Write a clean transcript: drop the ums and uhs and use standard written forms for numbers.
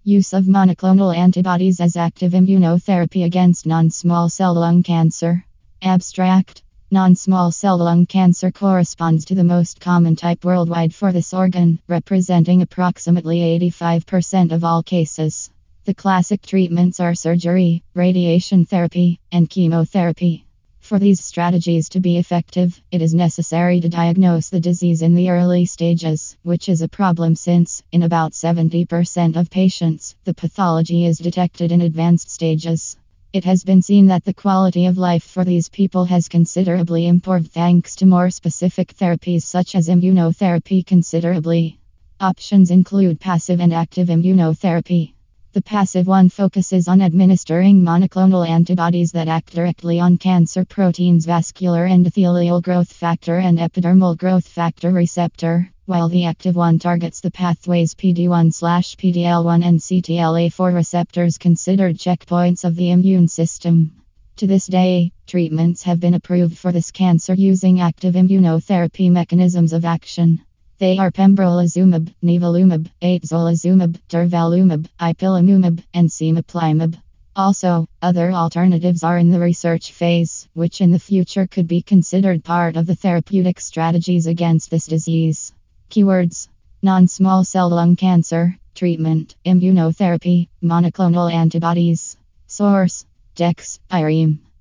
Use of monoclonal antibodies as active immunotherapy against non-small cell lung cancer. Abstract. Non-small cell lung cancer corresponds to the most common type worldwide for this organ, representing approximately 85% of all cases. The classic treatments are surgery, radiation therapy, and chemotherapy. For these strategies to be effective, it is necessary to diagnose the disease in the early stages, which is a problem since, in about 70% of patients, the pathology is detected in advanced stages. It has been seen that the quality of life for these people has considerably improved thanks to more specific therapies such as immunotherapy considerably. Options include passive and active immunotherapy. The passive one focuses on administering monoclonal antibodies that act directly on cancer proteins, vascular endothelial growth factor, and epidermal growth factor receptor, while the active one targets the pathways PD1/PDL1 and CTLA4 receptors, considered checkpoints of the immune system. To this day, treatments have been approved for this cancer using active immunotherapy mechanisms of action. They are pembrolizumab, nivolumab, atezolizumab, durvalumab, ipilimumab, and semuplumab. Also, other alternatives are in the research phase, which in the future could be considered part of the therapeutic strategies against this disease. Keywords: non-small cell lung cancer, treatment, immunotherapy, monoclonal antibodies. Source: Dex, Irene.